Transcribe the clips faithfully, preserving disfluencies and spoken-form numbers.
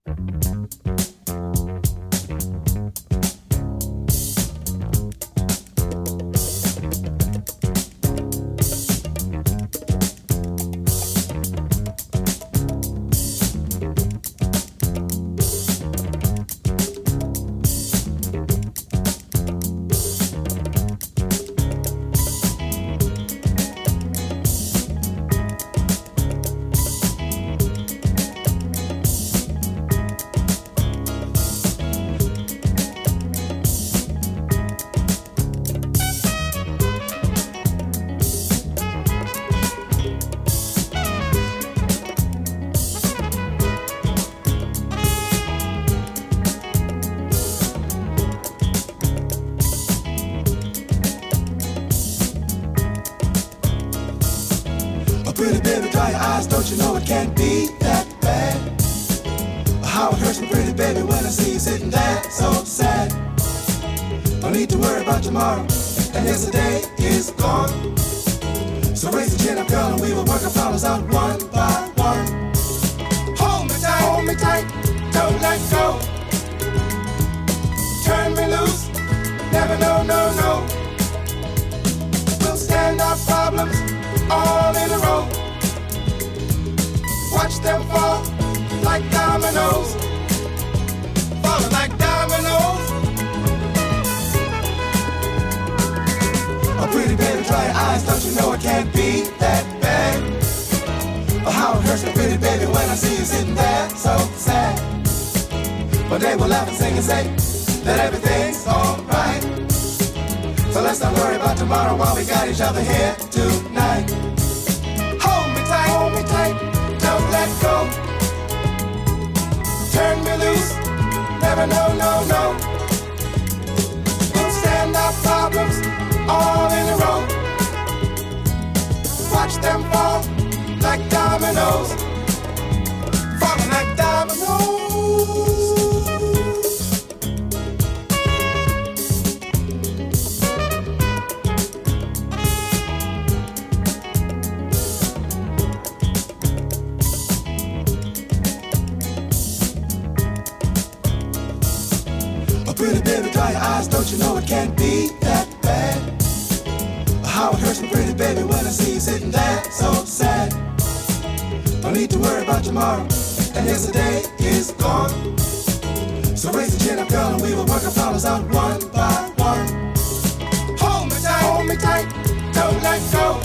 Pretty baby, dry your eyes, don't you know it can't be that bad? How it hurts me, pretty baby, when I see you sitting there so sad. No need to worry about tomorrow, and yesterday is gone. So raise the chin up, girl, and we will work our problems out one by one. Hold me tight, hold me tight, don't let go. Turn me loose, never no, no, no. We'll stand our problems all in a row. Watch them fall like dominoes, falling like dominoes. Oh, pretty baby, dry your eyes, don't you know it can't be that bad? Oh, how it hurts me, pretty baby, when I see you sitting there so sad. But they will laugh and sing and say that everything's alright. So let's not worry about tomorrow while we got each other here tonight. Hold me tight, hold me tight, don't let go. Turn me loose, never no, no, no. We'll stand our problems all in a row. Watch them fall like dominoes, falling like dominoes. Pretty baby, dry your eyes, don't you know it can't be that bad? How it hurts me, pretty baby, when I see you sitting there so sad. No need to worry about tomorrow, and yesterday is gone. So raise the chin up, girl, and we will work our problems out one by one. Hold me tight, hold me tight, don't let go.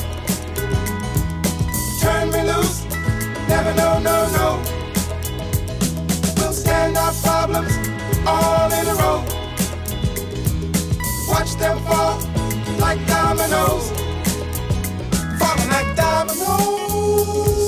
Turn me loose, never no, no, no. We'll stand our problems all in a row. Watch them fall like dominoes, falling like dominoes.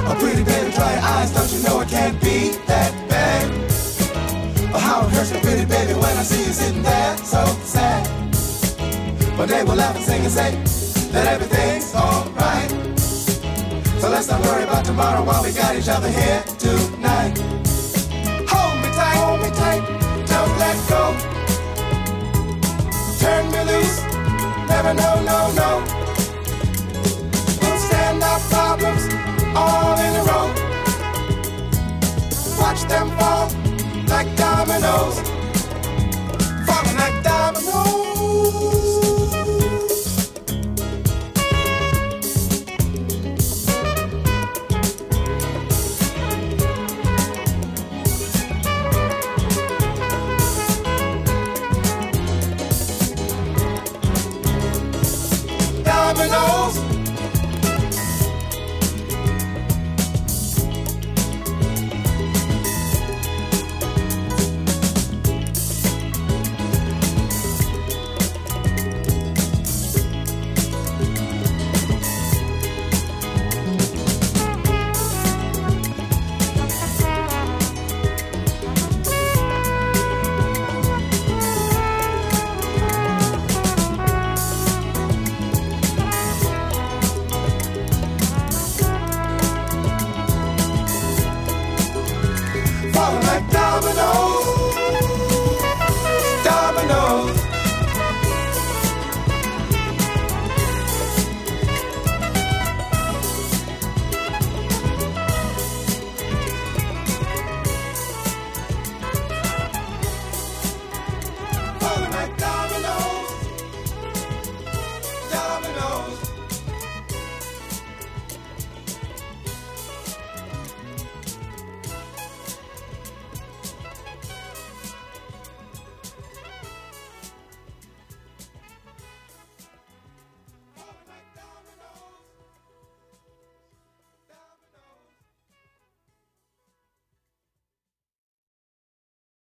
Oh, pretty baby, dry your eyes, don't you know it can't be that bad? Oh, how it hurts me, pretty baby, when I see you sitting there so sad. But they will laugh and sing and say that everything's alright. So let's not worry about tomorrow while we got each other here tonight. Hold me tight, hold me tight, don't let go. Turn me loose, never no, no, no. We'll stand our problems